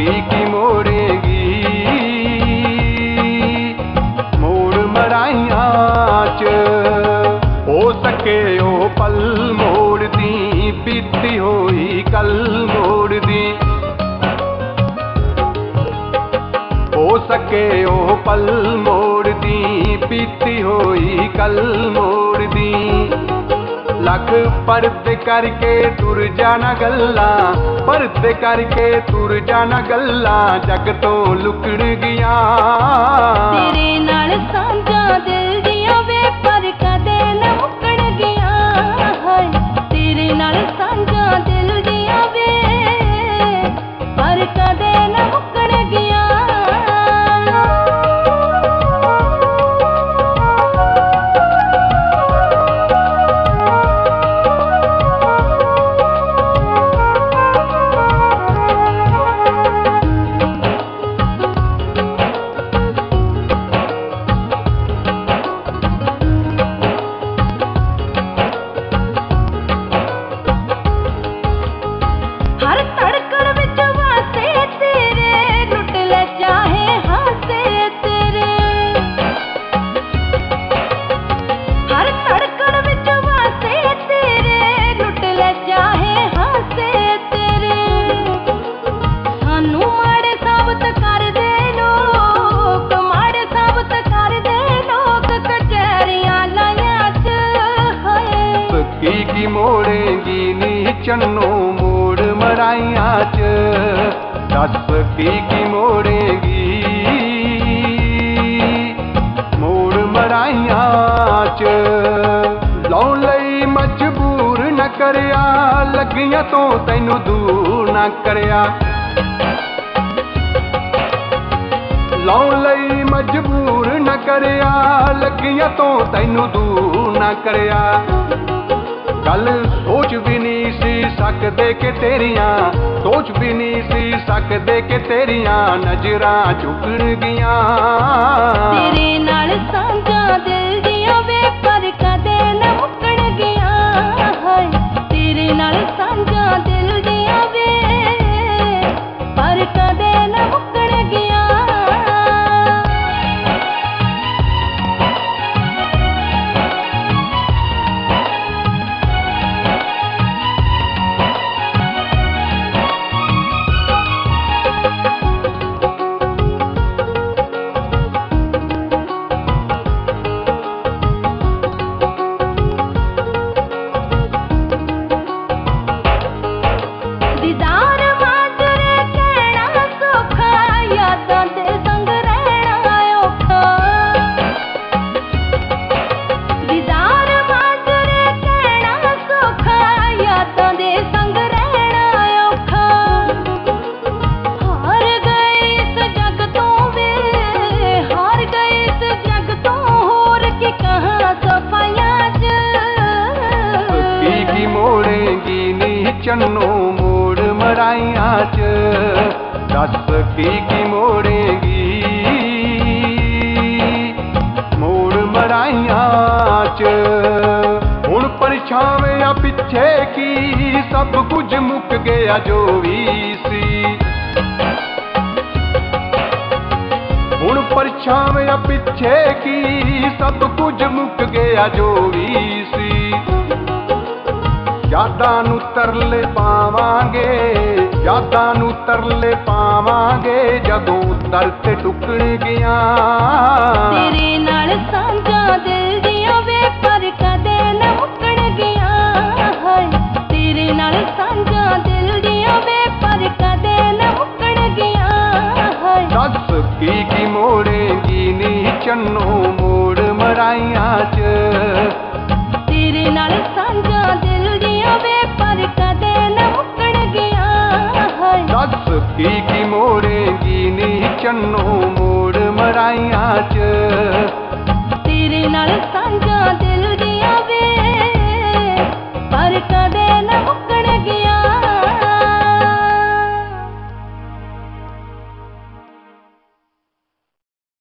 की मोड़ेगी मोड़ मराइया च। हो सके ओ पल मोड़ दी बीती होई कल मोड़ दी। हो सके ओ पल मोड़ दी बीती होई कल मोड़ दी। लख परते करके तुर जाना गल्ला परते करके तुर जाना गल्ला जग तो लुकड़ गया। तेरे नाल सांझा दिल दिया वे पर कदे न मुकड़ गया। हाय तेरे नाल सांझा दिल दिया वे पर कदे न मुकड़ गया। की मोड़ेगी नी चन्नो मोड़ मराइया च। दस की मोड़ेगी मोड़ मराइया च। लौन लई मजबूर न करया लगियां तो तैनू दूर न करया। लौन लई मजबूर न करया लगियां तो तैनू दूर न करया। गल सोच भी नहीं सी सकदे के तेरियां सोच भी नहीं सी सकदे के तेरियां नजरां झुकण गियां। तेरे नाल सांझा दिल दिया वे पर कदे न मुकड़ गया। हाय तेरे नाल सांझा दिल दिया वे पर कदे न मुकड़ गया। चन्नो मोड़ मराइया च। दस की मोड़ेगी मोड़ मराइया च। हुण परछावें पिछे की सब कुछ मुक गया जो भी सी। हुण परछावें पिछे की सब कुछ मुक गया जो भी सी। यादां नूं तरले पावांगे यादां नूं तरले पावांगे जदों दर ते टुकण गया। तेरे नाल सांझा दिल दिया वे पर कदे न मुकड़ गया। हाय तेरे नाल सांझा दिल दिया वे पर कदे न मुकड़ गया। हाय दस की मोड़ेगी नी चन्नो मोड़ मराइया च। तेरे नाल सांझा दिल दिया वे पर कदे न मुकड़ गया। हाय दस की मोड़ेगी नी चन्नो मोड़ मराइया